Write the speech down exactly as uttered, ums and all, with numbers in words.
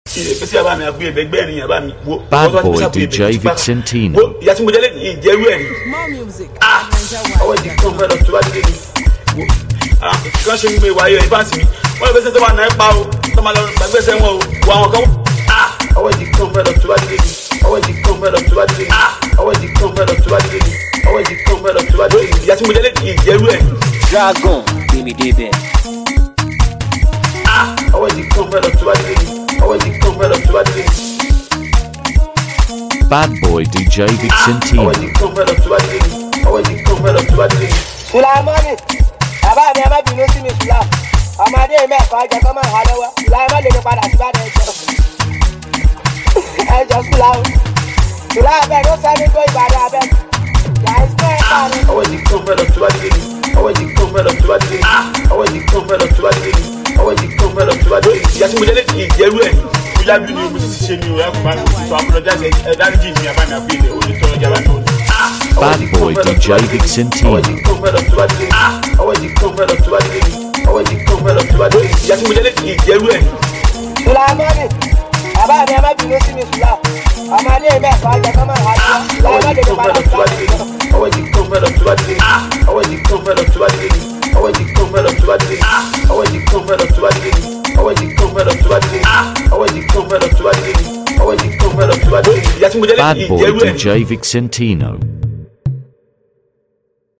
Bad boy D J Vicentino. More music. Ah, I want to come back to what ah, can't show me why you advance me. What is the one I bow? Come along, my best and wow, ah, I want to come back to what I want to come back to what ah, I want to come back to what I want to come back to what yes, we let it Dragon, give me the bed. Ah, I want to come back to what I want to come back to what Bad boy D J Vicentino. I want to come back to what I want to come back to what Sulamani, Baba never been noticing me Sulam. I'm a day met for Jacob and Halawa. Lama did a bad as bad as I just love Sulam, I don't say go by that. I want to come back to what I want to come back to what I want to come back to what I want to come back to what yes, we let it we have been able to see you to apologize and that gives me a man of video only to Javano. Bad boy D J Vicentino. I want to come back to what I want to come back to what I want to come back to what yes, we let it Sulamani, Baba never been noticing me Sulam. I'm a day met for Jacob and Halawa. Lama did a bad as bad I want to come back to what I want to come back to what I want to come back to what I want to come back to what I want to come back to what I want to come back to what I want to come back to what yes, we let it Bad boy D J Vicentino.